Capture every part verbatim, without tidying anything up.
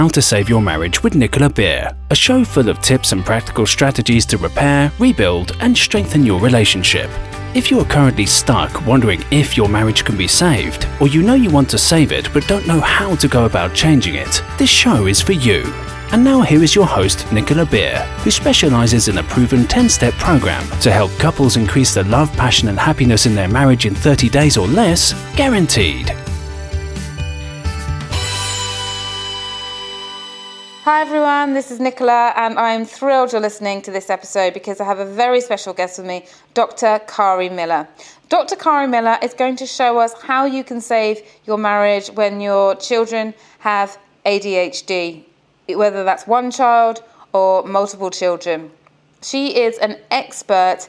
How to Save Your Marriage with Nicola Beer, a show full of tips and practical strategies to repair, rebuild, and strengthen your relationship. If you are currently stuck wondering if your marriage can be saved, or you know you want to save it but don't know how to go about changing it, this show is for you. And now here is your host, Nicola Beer, who specializes in a proven ten-step program to help couples increase the love, passion, and happiness in their marriage in thirty days or less, guaranteed. Hi everyone, this is Nicola and I'm thrilled you're listening to this episode because I have a very special guest with me, Doctor Kari Miller. Doctor Kari Miller is going to show us how you can save your marriage when your children have A D H D, whether that's one child or multiple children. She is an expert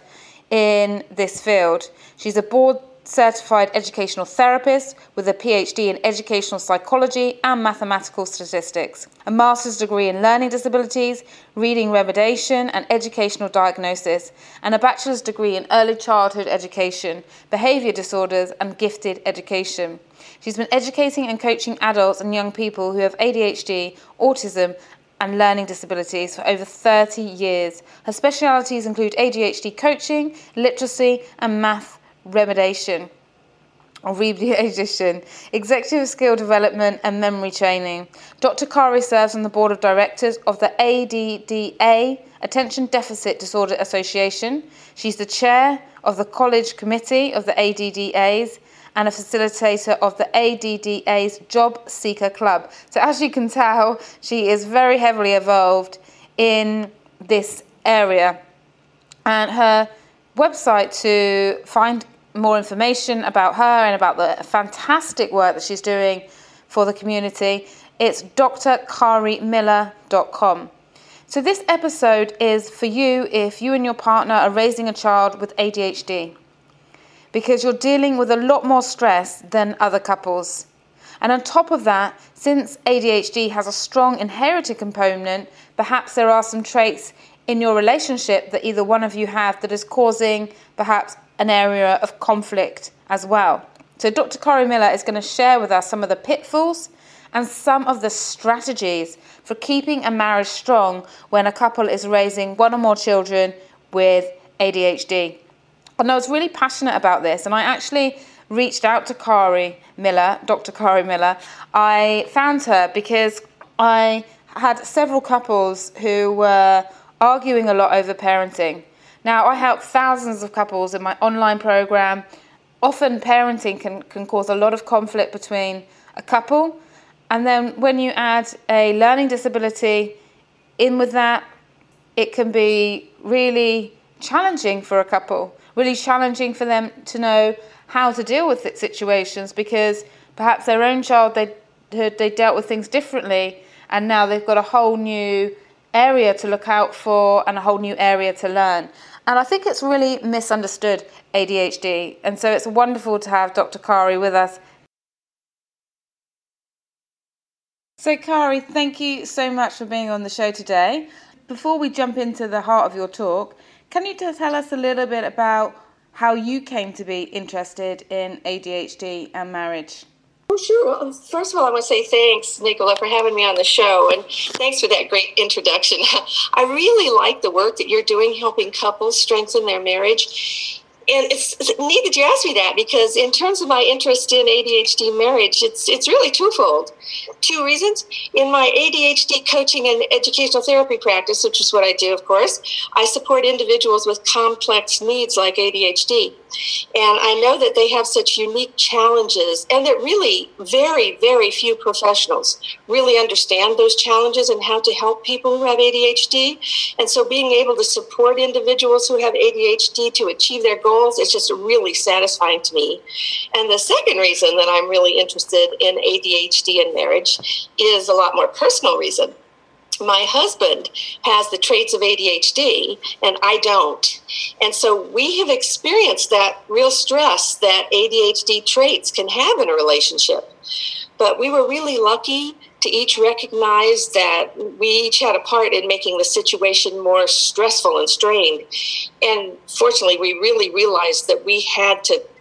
in this field. She's a board certified educational therapist with a P H D in educational psychology and mathematical statistics, a master's degree in learning disabilities, reading remediation and educational diagnosis, and a bachelor's degree in early childhood education, behavior disorders and gifted education. She's been educating and coaching adults and young people who have A D H D, autism and learning disabilities for over thirty years. Her specialities include A D H D coaching, literacy and math remediation or remediation, executive skill development and memory training. Doctor Kari serves on the board of directors of the A D D A, Attention Deficit Disorder Association. She's the chair of the college committee of the A D D As and a facilitator of the A D D A's Job Seeker Club. So as you can tell, she is very heavily involved in this area. And her website to find more information about her and about the fantastic work that she's doing for the community, it's d r kari miller dot com. So this episode is for you if you and your partner are raising a child with A D H D, because you're dealing with a lot more stress than other couples. And on top of that, since A D H D has a strong inherited component, perhaps there are some traits in your relationship that either one of you have that is causing perhaps an area of conflict as well. So Doctor Kari Miller is going to share with us some of the pitfalls and some of the strategies for keeping a marriage strong when a couple is raising one or more children with A D H D. And I was really passionate about this, and I actually reached out to Kari Miller, Doctor Kari Miller. I found her because I had several couples who were arguing a lot over parenting. Now, I help thousands of couples in my online program. Often parenting can, can cause a lot of conflict between a couple. And then when you add a learning disability in with that, it can be really challenging for a couple, really challenging for them to know how to deal with situations, because perhaps their own child, they, they dealt with things differently, and now they've got a whole new area to look out for and a whole new area to learn. And I think it's really misunderstood, A D H D. And so it's wonderful to have Doctor Kari with us. So Kari, thank you so much for being on the show today. Before we jump into the heart of your talk, can you just tell us a little bit about how you came to be interested in A D H D and marriage? Oh, sure. Well, first of all, I want to say thanks, Nicola, for having me on the show, and thanks for that great introduction. I really like the work that you're doing, helping couples strengthen their marriage. And it's, it's neat that you asked me that, because in terms of my interest in A D H D marriage, it's it's really twofold. Two reasons. In my A D H D coaching and educational therapy practice, which is what I do, of course, I support individuals with complex needs like A D H D. And I know that they have such unique challenges, and that really very, very few professionals really understand those challenges and how to help people who have A D H D. And so being able to support individuals who have A D H D to achieve their goals is just really satisfying to me. And the second reason that I'm really interested in A D H D and marriage is a lot more personal reason. My husband has the traits of A D H D and I don't. And so we have experienced that real stress that A D H D traits can have in a relationship. But we were really lucky to each recognize that we each had a part in making the situation more stressful and strained. And fortunately, we really realized that we had to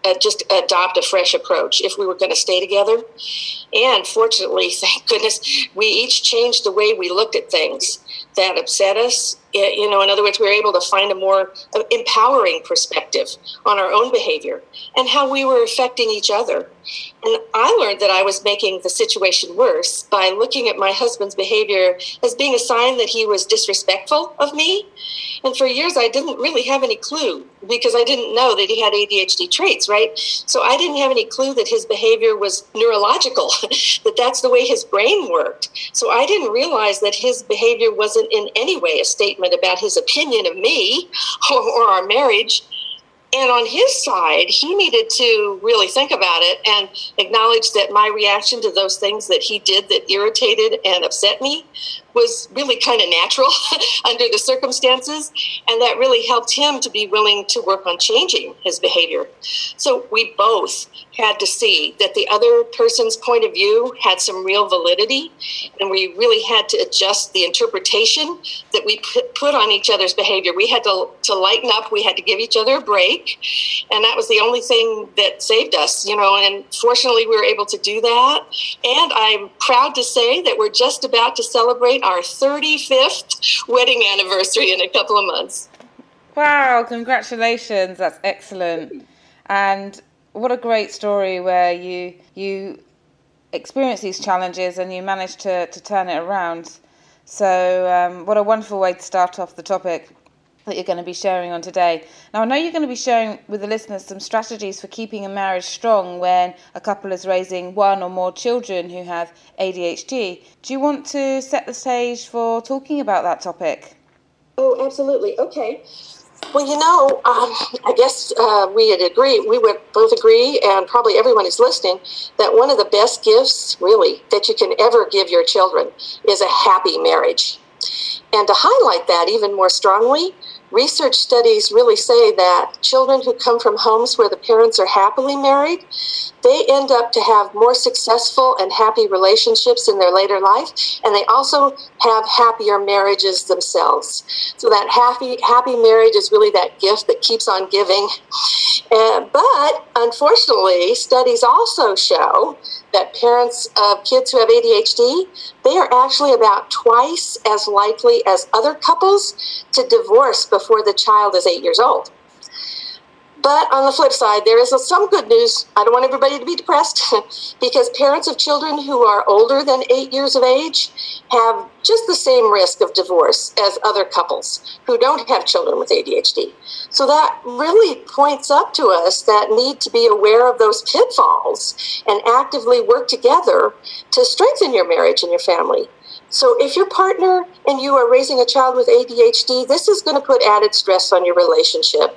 uh, just adopt a fresh approach if we were going to stay together. And fortunately, thank goodness, we each changed the way we looked at things that upset us. You know, in other words, we were able to find a more empowering perspective on our own behavior and how we were affecting each other. And I learned that I was making the situation worse by looking at my husband's behavior as being a sign that he was disrespectful of me. And for years, I didn't really have any clue because I didn't know that he had A D H D traits, right? So I didn't have any clue that his behavior was neurological, that that's the way his brain worked. So I didn't realize that his behavior wasn't in any way a statement about his opinion of me or, or our marriage. And on his side, he needed to really think about it and acknowledge that my reaction to those things that he did that irritated and upset me was really kind of natural under the circumstances. And that really helped him to be willing to work on changing his behavior. So we both had to see that the other person's point of view had some real validity. And we really had to adjust the interpretation that we put on each other's behavior. We had to, to lighten up. We had to give each other a break. And that was the only thing that saved us, you know, and fortunately we were able to do that. And I'm proud to say that we're just about to celebrate our thirty-fifth wedding anniversary in a couple of months. Wow, congratulations. That's excellent. And what a great story where you you experienced these challenges and you managed to, to turn it around. So um, what a wonderful way to start off the topic that you're going to be sharing on today. Now, I know you're going to be sharing with the listeners some strategies for keeping a marriage strong when a couple is raising one or more children who have A D H D. Do you want to set the stage for talking about that topic? Oh, absolutely. Okay. Well, you know, um, I guess uh, we would agree, we would both agree, and probably everyone who's listening, that one of the best gifts, really, that you can ever give your children is a happy marriage. And to highlight that even more strongly, research studies really say that children who come from homes where the parents are happily married, they end up to have more successful and happy relationships in their later life, and they also have happier marriages themselves. So that happy happy marriage is really that gift that keeps on giving. Uh, but unfortunately, studies also show that parents of kids who have A D H D, they are actually about twice as likely as other couples to divorce before the child is eight years old. But on the flip side, there is some good news. I don't want everybody to be depressed because parents of children who are older than eight years of age have just the same risk of divorce as other couples who don't have children with A D H D. So that really points up to us that need to be aware of those pitfalls and actively work together to strengthen your marriage and your family. So if your partner and you are raising a child with A D H D, this is going to put added stress on your relationship.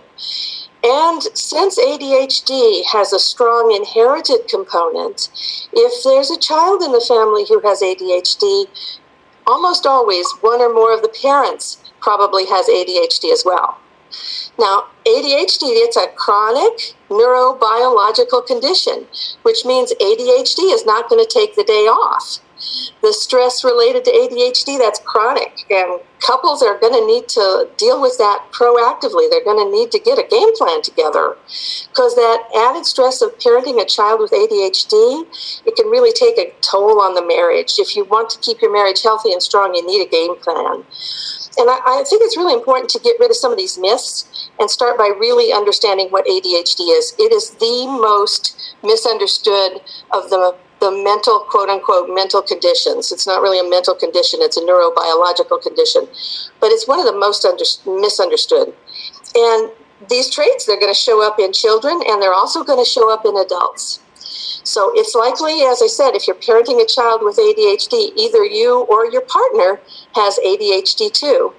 And since A D H D has a strong inherited component, if there's a child in the family who has A D H D, almost always one or more of the parents probably has A D H D as well. Now, A D H D, it's a chronic neurobiological condition, which means A D H D is not going to take the day off. The stress related to A D H D, that's chronic, and couples are going to need to deal with that proactively. They're going to need to get a game plan together because that added stress of parenting a child with A D H D, it can really take a toll on the marriage. If you want to keep your marriage healthy and strong, you need a game plan. And I, I think it's really important to get rid of some of these myths and start by really understanding what A D H D is. It is the most misunderstood of the the mental, quote-unquote, mental conditions. It's not really a mental condition. It's a neurobiological condition. But it's one of the most under, misunderstood. And these traits, they're going to show up in children, and they're also going to show up in adults. So it's likely, as I said, if you're parenting a child with A D H D, either you or your partner has A D H D too.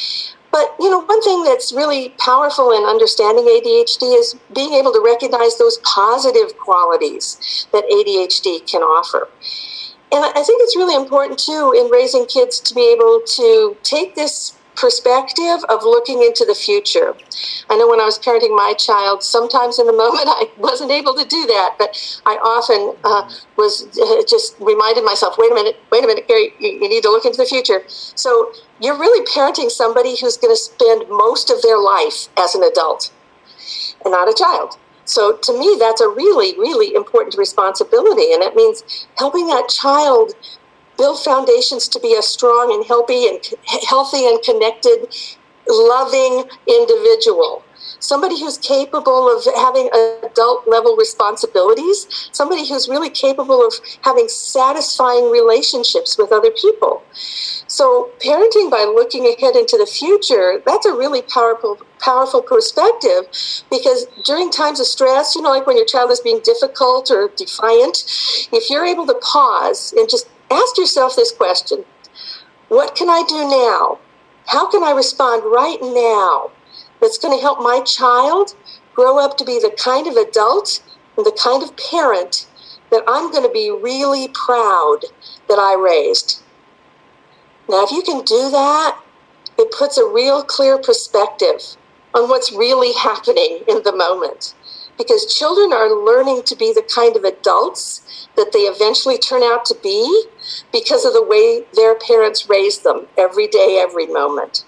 But, you know, one thing that's really powerful in understanding A D H D is being able to recognize those positive qualities that A D H D can offer. And I think it's really important, too, in raising kids to be able to take this perspective of looking into the future. I know when I was parenting my child, sometimes in the moment I wasn't able to do that, but I often uh, was uh, just reminded myself, wait a minute, wait a minute, Gary, you, you need to look into the future. So you're really parenting somebody who's going to spend most of their life as an adult and not a child. So to me, that's a really, really important responsibility. And it means helping that child build foundations to be a strong and healthy and healthy and connected, loving individual. Somebody who's capable of having adult level responsibilities, somebody who's really capable of having satisfying relationships with other people. So parenting by looking ahead into the future, that's a really powerful powerful perspective, because during times of stress, you know, like when your child is being difficult or defiant, if you're able to pause and just ask yourself this question: what can I do now? How can I respond right now that's going to help my child grow up to be the kind of adult and the kind of parent that I'm going to be really proud that I raised? Now, if you can do that, it puts a real clear perspective on what's really happening in the moment. Because children are learning to be the kind of adults that they eventually turn out to be because of the way their parents raised them every day, every moment.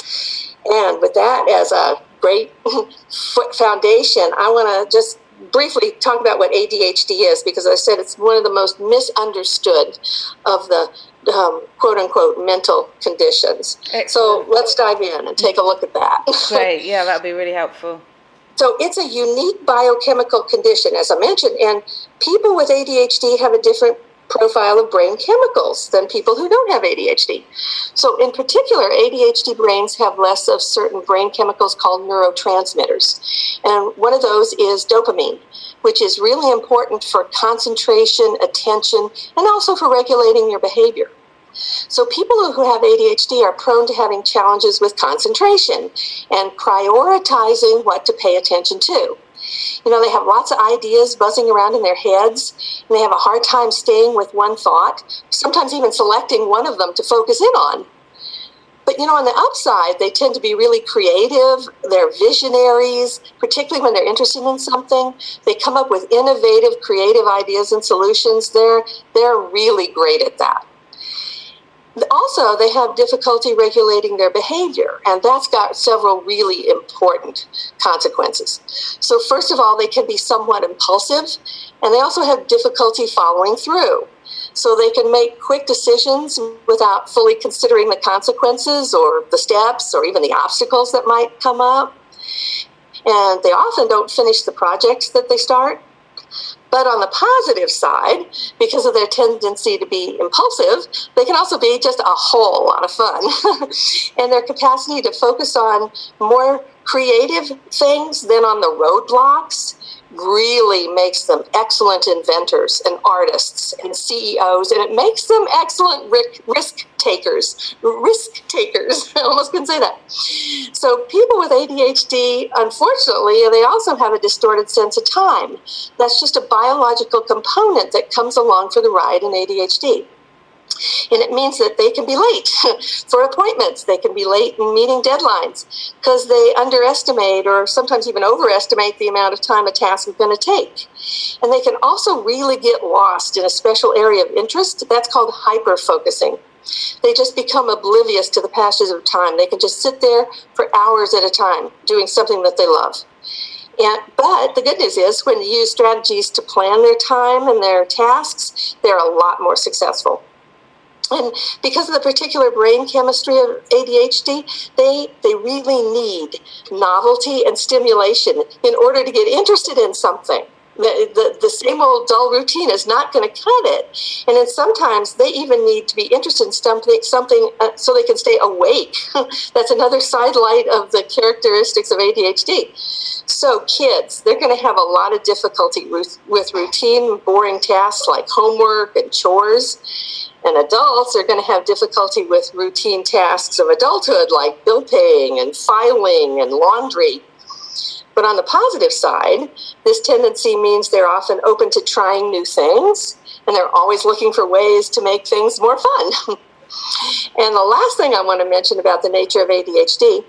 And with that as a great foundation, I want to just briefly talk about what A D H D is, because I said it's one of the most misunderstood of the um, quote-unquote mental conditions. Excellent. So let's dive in and take a look at that. Great. Yeah, that would be really helpful. So it's a unique biochemical condition, as I mentioned, and people with A D H D have a different profile of brain chemicals than people who don't have A D H D. So in particular, A D H D brains have less of certain brain chemicals called neurotransmitters. And one of those is dopamine, which is really important for concentration, attention, and also for regulating your behavior. So people who have A D H D are prone to having challenges with concentration and prioritizing what to pay attention to. You know, they have lots of ideas buzzing around in their heads, and they have a hard time staying with one thought, sometimes even selecting one of them to focus in on. But, you know, on the upside, they tend to be really creative. They're visionaries, particularly when they're interested in something. They come up with innovative, creative ideas and solutions. They're, they're really great at that. Also, they have difficulty regulating their behavior, and that's got several really important consequences. So first of all, they can be somewhat impulsive, and they also have difficulty following through. So they can make quick decisions without fully considering the consequences or the steps or even the obstacles that might come up. And they often don't finish the projects that they start. But on the positive side, because of their tendency to be impulsive, they can also be just a whole lot of fun. And their capacity to focus on more creative things than on the roadblocks really makes them excellent inventors and artists and C E Os, and it makes them excellent risk takers. Risk takers. I almost couldn't say that. So people with A D H D, unfortunately, they also have a distorted sense of time. That's just a biological component that comes along for the ride in A D H D. And it means that they can be late for appointments. They can be late in meeting deadlines because they underestimate or sometimes even overestimate the amount of time a task is going to take. And they can also really get lost in a special area of interest. That's called hyper-focusing. They just become oblivious to the passage of time. They can just sit there for hours at a time doing something that they love. And, but the good news is when you use strategies to plan their time and their tasks, they're a lot more successful. And because of the particular brain chemistry of A D H D, they they really need novelty and stimulation in order to get interested in something. The, the, the same old dull routine is not going to cut it. And then sometimes they even need to be interested in something, something uh, so they can stay awake. That's another sidelight of the characteristics of A D H D. So kids, they're going to have a lot of difficulty with, with routine, boring tasks like homework and chores. And adults are going to have difficulty with routine tasks of adulthood like bill paying and filing and laundry. But on the positive side, this tendency means they're often open to trying new things, and they're always looking for ways to make things more fun. And the last thing I want to mention about the nature of A D H D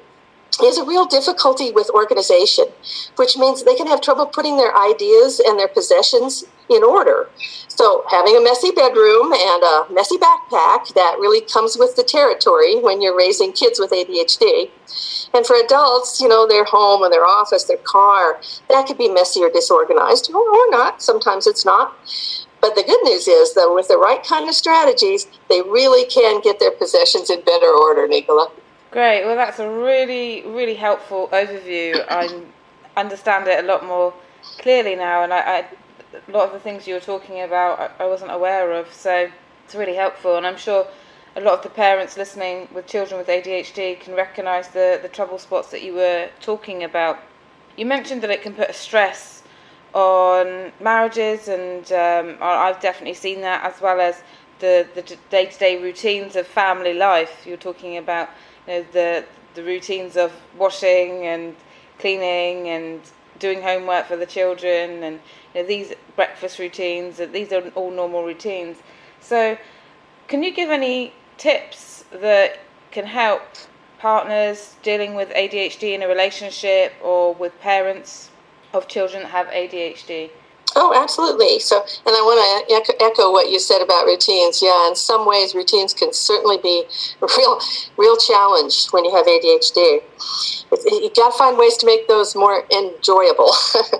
is a real difficulty with organization, which means they can have trouble putting their ideas and their possessions in order. So having a messy bedroom and a messy backpack, that really comes with the territory when you're raising kids with A D H D. And for adults, you know, their home or their office, their car, that could be messy or disorganized, or, or not. Sometimes it's not. But the good news is that with the right kind of strategies, they really can get their possessions in better order, Nicola. Great. Well, that's a really, really helpful overview. I understand it a lot more clearly now, and I, I, a lot of the things you were talking about I, I wasn't aware of, so it's really helpful. And I'm sure a lot of the parents listening with children with A D H D can recognise the, the trouble spots that you were talking about. You mentioned that it can put a stress on marriages, and um, I've definitely seen that, as well as the, the day-to-day routines of family life. You're talking about You know, the the routines of washing and cleaning and doing homework for the children, and you know, these breakfast routines, these are all normal routines. So can you give any tips that can help partners dealing with A D H D in a relationship, or with parents of children that have A D H D? Oh, absolutely. So, and I want to echo, echo what you said about routines. Yeah, in some ways, routines can certainly be a real, real challenge when you have A D H D. You got to find ways to make those more enjoyable.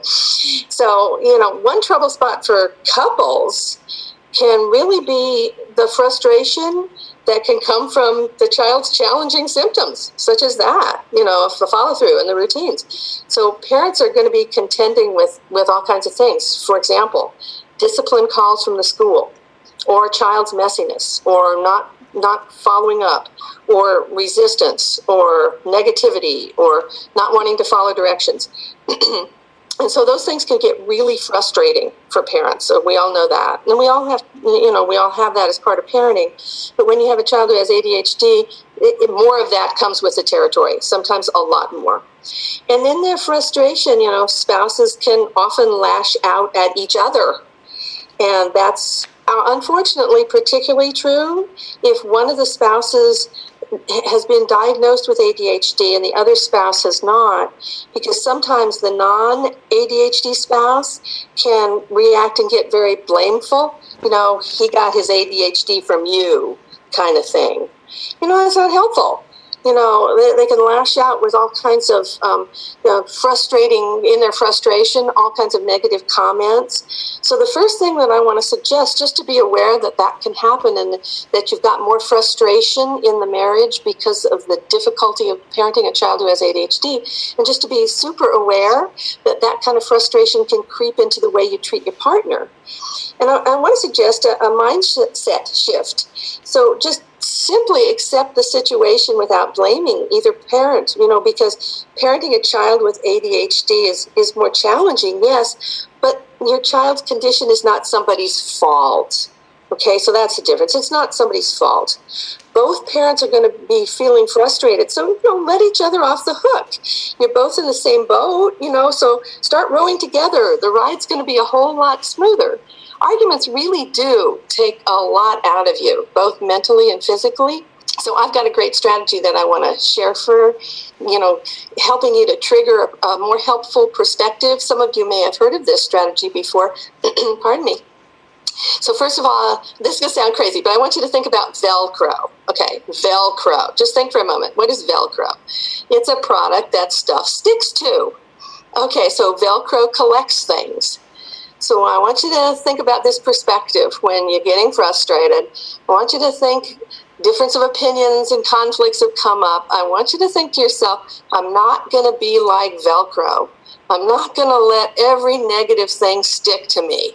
So, you know, one trouble spot for couples can really be the frustration that can come from the child's challenging symptoms, such as that, you know, the follow-through and the routines. So parents are going to be contending with, with all kinds of things. For example, discipline calls from the school, or a child's messiness, or not not following up, or resistance, or negativity, or not wanting to follow directions. And so those things can get really frustrating for parents. So we all know that. And we all have, you know, we all have that as part of parenting. But when you have a child who has A D H D, it, it, more of that comes with the territory, sometimes a lot more. And in their frustration, you know, spouses can often lash out at each other. And that's uh, unfortunately particularly true if one of the spouses has been diagnosed with A D H D and the other spouse has not, because sometimes the non-A D H D spouse can react and get very blameful. You know, he got his A D H D from you, kind of thing. You know, that's not helpful. You know, they, they can lash out with all kinds of um, you know, frustrating, in their frustration, all kinds of negative comments. So the first thing that I want to suggest, just to be aware that that can happen, and that you've got more frustration in the marriage because of the difficulty of parenting a child who has A D H D, and just to be super aware that that kind of frustration can creep into the way you treat your partner. And I, I want to suggest a, a mindset shift. So just simply accept the situation without blaming either parent, you know, because parenting a child with A D H D is, is more challenging, yes, but your child's condition is not somebody's fault. Okay, so that's the difference. It's not somebody's fault. Both parents are going to be feeling frustrated, so, you know, let each other off the hook. You're both in the same boat, you know, so start rowing together. The ride's going to be a whole lot smoother. Arguments really do take a lot out of you, both mentally and physically. So I've got a great strategy that I want to share for, you know, helping you to trigger a, a more helpful perspective. Some of you may have heard of this strategy before. Pardon me. So first of all, this is going to sound crazy, but I want you to think about Velcro. Okay, Velcro. Just think for a moment. What is Velcro? It's a product that stuff sticks to. Okay, so Velcro collects things. So I want you to think about this perspective when you're getting frustrated. I want you to think difference of opinions and conflicts have come up. I want you to think to yourself, I'm not going to be like Velcro. I'm not going to let every negative thing stick to me.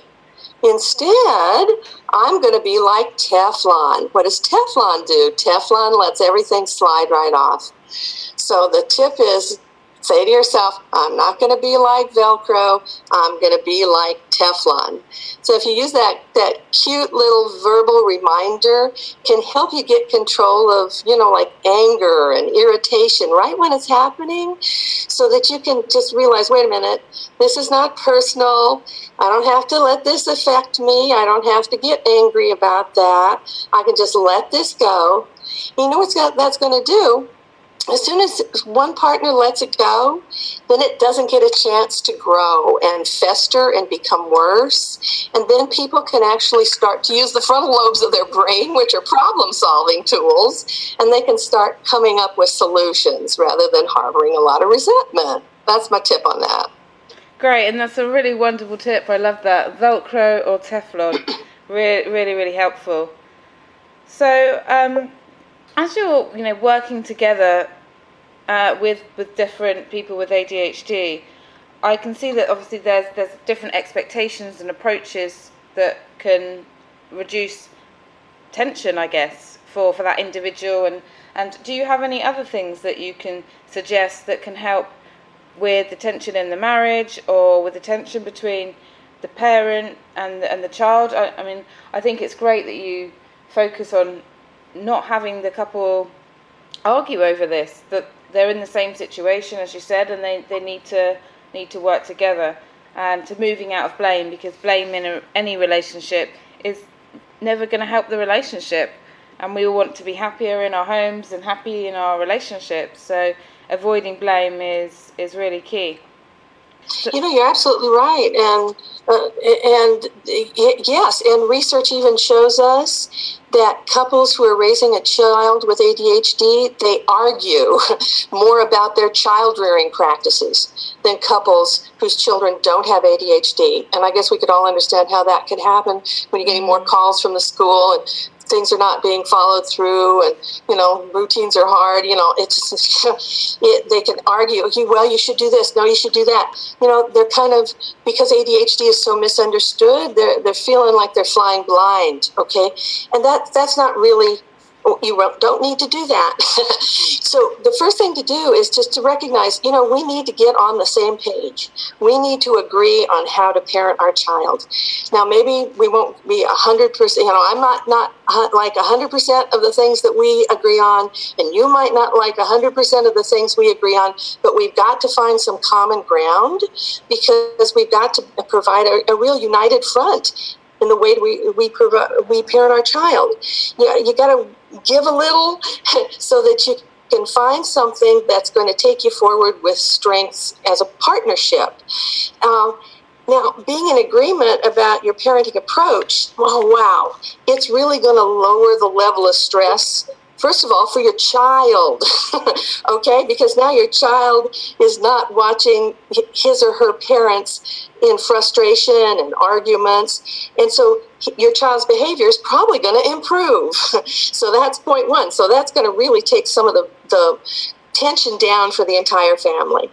Instead, I'm going to be like Teflon. What does Teflon do? Teflon lets everything slide right off. So the tip is, say to yourself, I'm not going to be like Velcro. I'm going to be like Teflon. So if you use that, that cute little verbal reminder, can help you get control of, you know, like anger and irritation right when it's happening, so that you can just realize, wait a minute, this is not personal. I don't have to let this affect me. I don't have to get angry about that. I can just let this go. You know what that's going to do? as soon as one partner lets it go, then it doesn't get a chance to grow and fester and become worse. And then people can actually start to use the frontal lobes of their brain, which are problem-solving tools, and they can start coming up with solutions rather than harboring a lot of resentment. That's my tip on that. Great, and that's a really wonderful tip. I love that. Velcro or Teflon. Really, really, really helpful. So, um, as you're, you know, working together uh, with with different people with A D H D, I can see that obviously there's there's different expectations and approaches that can reduce tension, I guess, for, for that individual. And, and do you have any other things that you can suggest that can help with the tension in the marriage or with the tension between the parent and the, and the child? I, I mean, I think it's great that you focus on not having the couple argue over this, that they're in the same situation, as you said, and they, they need to need to work together, and to moving out of blame, because blame in a, any relationship is never going to help the relationship, and we all want to be happier in our homes and happy in our relationships, so avoiding blame is, is really key. So, you know, you're absolutely right, and uh, and yes, and research even shows us that couples who are raising a child with A D H D, they argue more about their child rearing practices than couples whose children don't have A D H D. And I guess we could all understand how that could happen when you're getting more calls from the school and things are not being followed through, and, you know, routines are hard. You know, it's just, it, they can argue, well, you should do this. No, you should do that. You know, they're kind of, because A D H D is so misunderstood, they're, they're feeling like they're flying blind. Okay. And that, that's not really, you don't need to do that. So the first thing to do is just to recognize, you know, we need to get on the same page. We need to agree on how to parent our child. Now, maybe we won't be a hundred percent, you know, I'm not, not like a hundred percent of the things that we agree on, and you might not like a hundred percent of the things we agree on, but we've got to find some common ground, because we've got to provide a, a real united front in the way we we, provide, we parent our child. Yeah, you, you got to give a little so that you can find something that's going to take you forward with strengths as a partnership. Um, now, being in agreement about your parenting approach, oh, wow, it's really going to lower the level of stress. First of all, for your child, okay? Because now your child is not watching his or her parents in frustration and arguments. And so your child's behavior is probably going to improve. So that's point one. So that's going to really take some of the, the tension down for the entire family.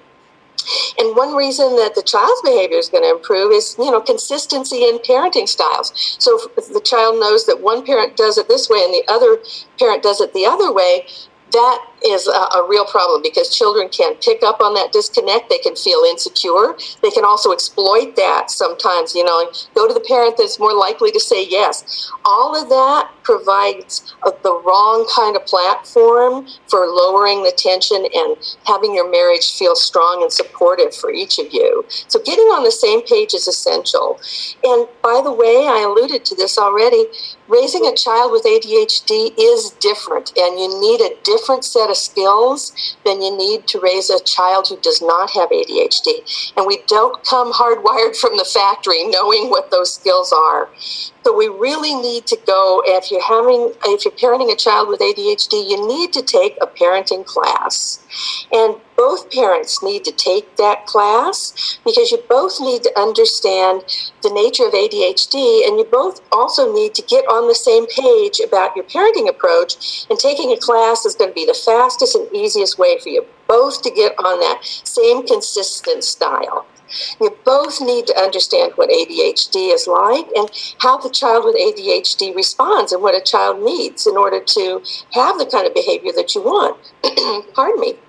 And one reason that the child's behavior is going to improve is, you know, consistency in parenting styles. So if the child knows that one parent does it this way and the other parent does it the other way, that is a, a real problem, because children can pick up on that disconnect. They can feel insecure. They can also exploit that sometimes, you know, and go to the parent that's more likely to say yes. All of that provides a, the wrong kind of platform for lowering the tension and having your marriage feel strong and supportive for each of you. So getting on the same page is essential. And by the way, I alluded to this already, raising a child with A D H D is different, and you need a different set of skills than you need to raise a child who does not have A D H D. And we don't come hardwired from the factory knowing what those skills are. So we really need to go, if you're having, if you're parenting a child with A D H D, you need to take a parenting class. And both parents need to take that class, because you both need to understand the nature of A D H D, and you both also need to get on the same page about your parenting approach. And taking a class is going to be the fastest and easiest way for you both to get on that same consistent style. You both need to understand what A D H D is like and how the child with A D H D responds and what a child needs in order to have the kind of behavior that you want. Pardon me.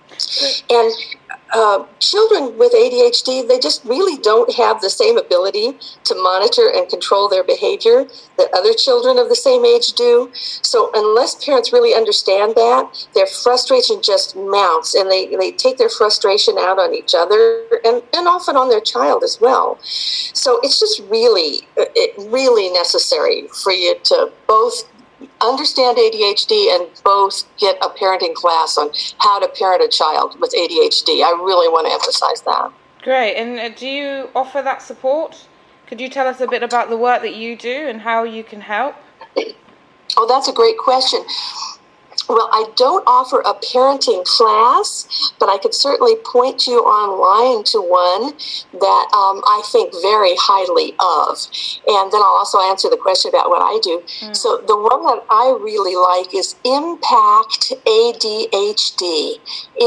And uh, children with A D H D, they just really don't have the same ability to monitor and control their behavior that other children of the same age do. So unless parents really understand that, their frustration just mounts, and they, they take their frustration out on each other and, and often on their child as well. So it's just really, it really necessary for you to both understand A D H D and both get a parenting class on how to parent a child with A D H D. I really want to emphasize that. Great. And uh, do you offer that support? Could you tell us a bit about the work that you do and how you can help? Oh, that's a great question. Well, I don't offer a parenting class, but I could certainly point you online to one that um, I think very highly of. And then I'll also answer the question about what I do. Mm. So the one that I really like is Impact A D H D.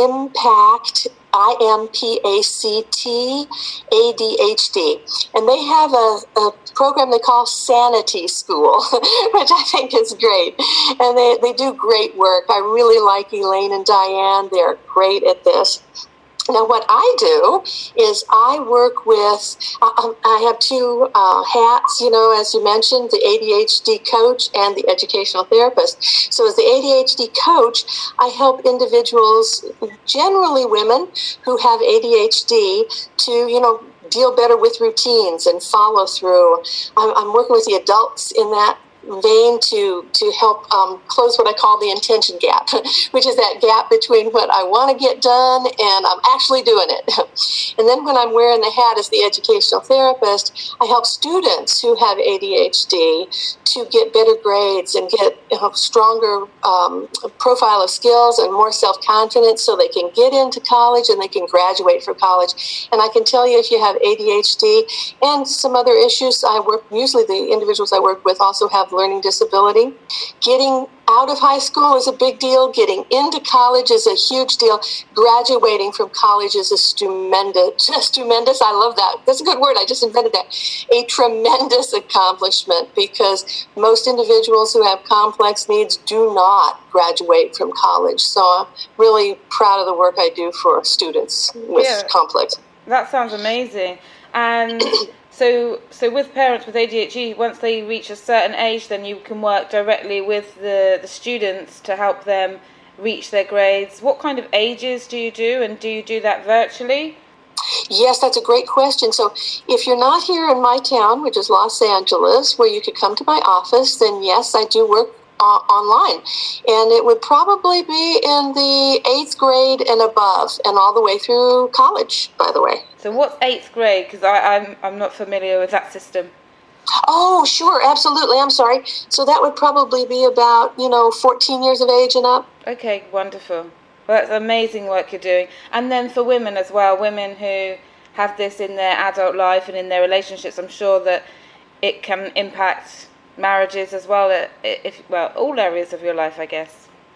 Impact I M P A C T A D H D. And they have a, a program they call Sanity School, which I think is great. And they, they do great work. I really like Elaine and Diane. They're great at this. Now, what I do is I work with, um, I have two uh, hats, you know, as you mentioned, the A D H D coach and the educational therapist. So as the A D H D coach, I help individuals, generally women who have A D H D, to, you know, deal better with routines and follow through. I'm, I'm working with the adults in that vein to to help um, close what I call the intention gap, which is that gap between what I want to get done and I'm actually doing it. And then when I'm wearing the hat as the educational therapist, I help students who have A D H D to get better grades and get a stronger um, profile of skills and more self-confidence so they can get into college and they can graduate from college. And I can tell you, if you have A D H D and some other issues, I work, usually the individuals I work with also have learning disability. Getting out of high school is a big deal. Getting into college is a huge deal. Graduating from college is a stupendous, stupendous, I love that. That's a good word. I just invented that. A tremendous accomplishment, because most individuals who have complex needs do not graduate from college. So I'm really proud of the work I do for students with yeah, complex. That sounds amazing. And So, so with parents with A D H D, once they reach a certain age, then you can work directly with the, the students to help them reach their grades. What kind of ages do you do, and do you do that virtually? Yes, that's a great question. So if you're not here in my town, which is Los Angeles, where you could come to my office, then yes, I do work Uh, online, and it would probably be in the eighth grade and above, and all the way through college, by the way. So what's eighth grade? Because I'm I'm not familiar with that system. Oh, sure, absolutely. I'm sorry. So that would probably be about, you know, fourteen years of age and up. Okay, wonderful. Well, that's amazing work you're doing. And then for women as well, women who have this in their adult life and in their relationships, I'm sure that it can impact marriages as well, if well, all areas of your life, I guess.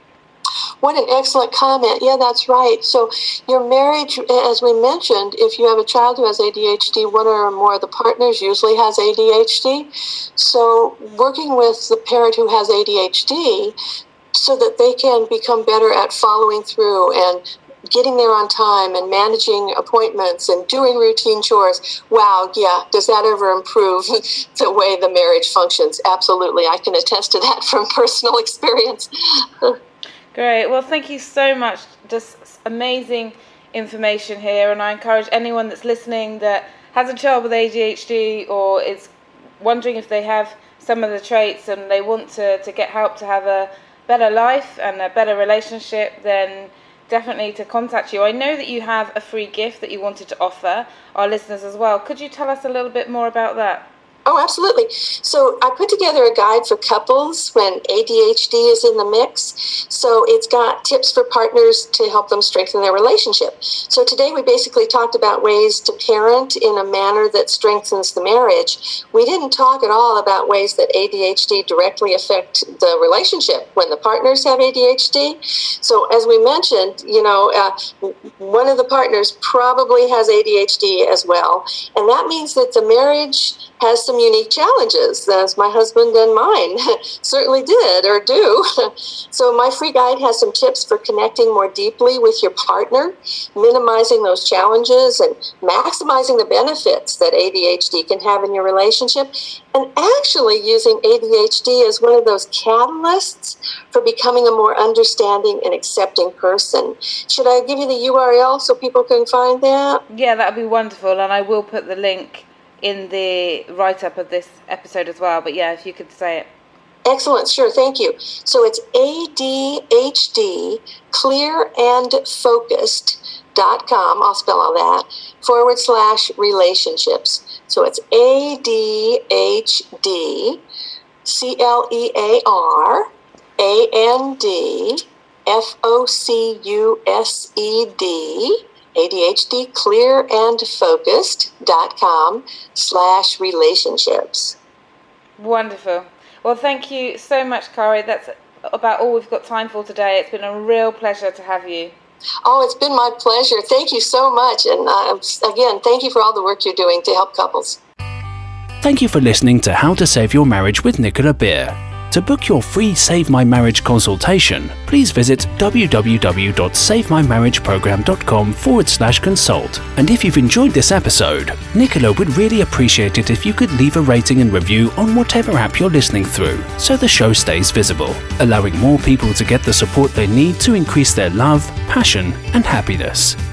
What an excellent comment. Yeah, that's right. So your marriage, as we mentioned, if you have a child who has A D H D, one or more of the partners usually has A D H D. So working with the parent who has A D H D so that they can become better at following through and getting there on time and managing appointments and doing routine chores. Wow, yeah, does that ever improve the way the marriage functions? Absolutely. I can attest to that from personal experience. Great. Well, thank you so much. Just amazing information here, and I encourage anyone that's listening that has a child with A D H D or is wondering if they have some of the traits and they want to, to get help to have a better life and a better relationship, then definitely to contact you. I know that you have a free gift that you wanted to offer our listeners as well. Could you tell us a little bit more about that? Oh, absolutely. So I put together a guide for couples when A D H D is in the mix. So it's got tips for partners to help them strengthen their relationship. So today we basically talked about ways to parent in a manner that strengthens the marriage. We didn't talk at all about ways that A D H D directly affect the relationship when the partners have A D H D. So as we mentioned, you know, uh, one of the partners probably has A D H D as well. And that means that the marriage has some unique challenges, as my husband and mine certainly did or do. So my free guide has some tips for connecting more deeply with your partner, minimizing those challenges and maximizing the benefits that A D H D can have in your relationship, and actually using A D H D as one of those catalysts for becoming a more understanding and accepting person. Should I give you the U R L so people can find that? Yeah, that would be wonderful, and I will put the link in the write-up of this episode as well. But yeah, if you could say it. Excellent. Sure. Thank you. So it's A D H D, clear and focused dot com. I'll spell all that, forward slash relationships. So it's A D H D, C L E A R, A N D, F O C U S E D, A D H D, clear and focused dot com slash relationships. Wonderful. Well, thank you so much, Kari. That's about all we've got time for today. It's been a real pleasure to have you. Oh, it's been my pleasure. Thank you so much. And uh, again, thank you for all the work you're doing to help couples. Thank you for listening to How to Save Your Marriage with Nicola Beer. To book your free Save My Marriage consultation, please visit w w w dot save my marriage program dot com forward slash consult. And if you've enjoyed this episode, Nicola would really appreciate it if you could leave a rating and review on whatever app you're listening through, so the show stays visible, allowing more people to get the support they need to increase their love, passion, and happiness.